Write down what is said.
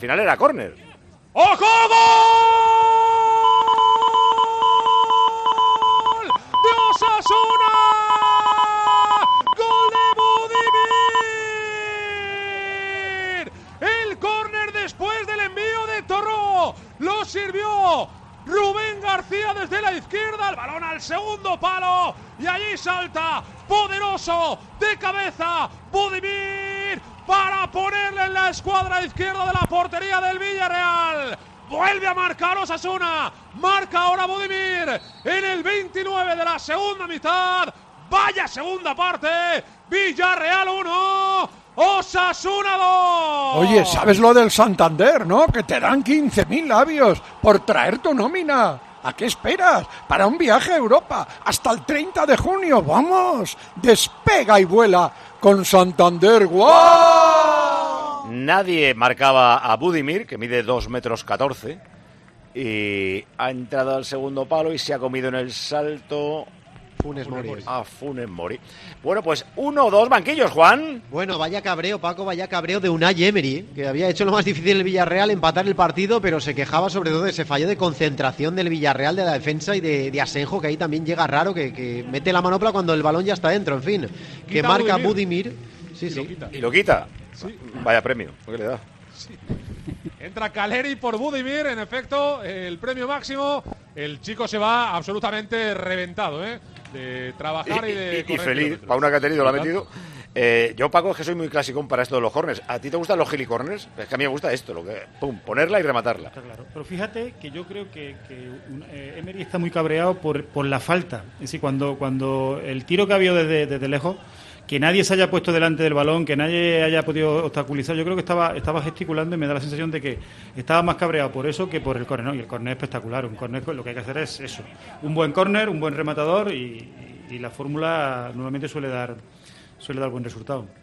final era córner. ¡Ojo, gol! ¡De Osasuna! ¡Gol de Budimir! El córner después del envío de Torró. Lo sirvió Rubén García desde la izquierda, el balón al segundo palo y allí salta poderoso de cabeza Budimir para ponerle en la escuadra izquierda de la portería del Villarreal. Vuelve a marcar Osasuna, marca ahora Budimir en el 29 de la segunda mitad. Vaya segunda parte, Villarreal 1, Osasuna 2. Oye, ¿sabes lo del Santander, no? Que te dan 15.000 labios por traer tu nómina. ¿A qué esperas? Para un viaje a Europa hasta el 30 de junio. ¡Vamos! Despega y vuela con Santander. ¡Guau! Nadie marcaba a Budimir, que mide 2,14 m, y ha entrado al segundo palo y se ha comido en el salto Funes Mori. a Funes Mori. Bueno, pues 1-2 banquillos, Juan. Bueno, vaya cabreo, Paco, vaya cabreo de Unai Emery, que había hecho lo más difícil el Villarreal, empatar el partido, pero se quejaba sobre todo de ese fallo de concentración del Villarreal, de la defensa y de Asenjo, que ahí también llega raro, que mete la manopla cuando el balón ya está dentro, en fin. Que marca Budimir. Sí, sí. Y lo quita. Sí. Vaya premio, ¿qué le da? Sí. Entra Caleri por Budimir, en efecto, el premio máximo. El chico se va absolutamente reventado, de trabajar y de y feliz, para una que ha tenido, lo ha metido. Yo, Paco, es que soy muy clasicón para esto de los corners. ¿A ti te gustan los gilicorners? Es que a mí me gusta esto, ponerla y rematarla. Está claro. Pero fíjate que yo creo que Emery está muy cabreado por la falta. Es decir, cuando el tiro que ha habido desde lejos, que nadie se haya puesto delante del balón, que nadie haya podido obstaculizar, yo creo que estaba gesticulando y me da la sensación de que estaba más cabreado por eso que por el córner, ¿no? Y el córner es espectacular. Un córner, lo que hay que hacer es eso, un buen córner, un buen rematador y la fórmula normalmente suele dar buen resultado.